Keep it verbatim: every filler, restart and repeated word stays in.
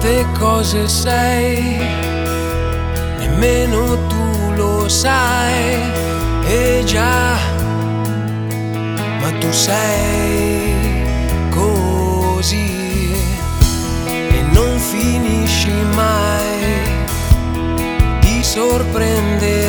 Che cose sei, nemmeno tu lo sai, e già, ma tu sei così e non finisci mai di sorprendere.